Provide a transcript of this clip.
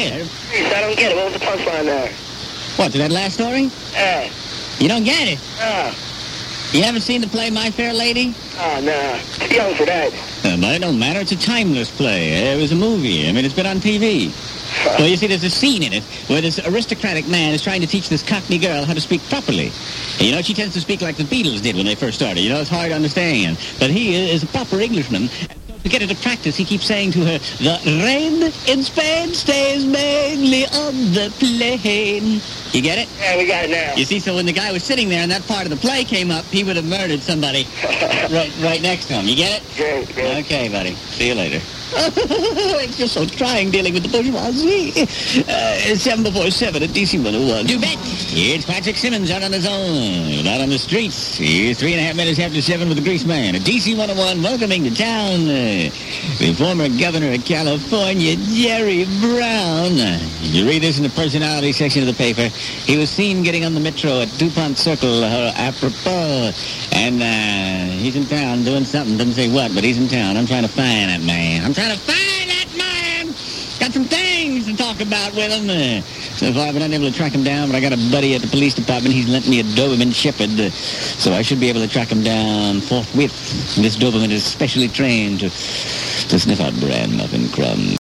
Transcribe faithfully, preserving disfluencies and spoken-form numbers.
it. Reese, I don't get it. What was the punchline there? What, to that last story? Yeah. You don't get it? Oh. You haven't seen the play My Fair Lady? Oh, no. Too young for that. Uh, but it don't matter. It's a timeless play. It was a movie. I mean, it's been on T V. Well, you see, there's a scene in it where this aristocratic man is trying to teach this Cockney girl how to speak properly. And, you know, she tends to speak like the Beatles did when they first started. You know, it's hard to understand. But he is a proper Englishman. To get her to practice, he keeps saying to her, the rain in Spain stays mainly on the plain. You get it? Yeah, we got it now. You see, so when the guy was sitting there and that part of the play came up, he would have murdered somebody right, right next to him. You get it? Great, great. Okay, buddy. See you later. It's just so trying dealing with the bourgeoisie. Uh, seven before seven at D C one oh one. Do bet. It's Patrick Simmons out on his own, out on the streets. Here's three and a half minutes after seven with the Grease Man at D C one oh one, welcoming to town uh, the former governor of California, Jerry Brown. Uh, you read this in the personality section of the paper. He was seen getting on the metro at DuPont Circle, uh, apropos. And uh, he's in town doing something. Doesn't say what, but he's in town. I'm trying to find that man. I'm trying to find that man. Got some things to talk about with him. Uh, so far, I've been unable to track him down, but I got a buddy at the police department. He's lent me a Doberman Shepherd, uh, so I should be able to track him down forthwith. This Doberman is specially trained to, to sniff out bran muffin crumbs.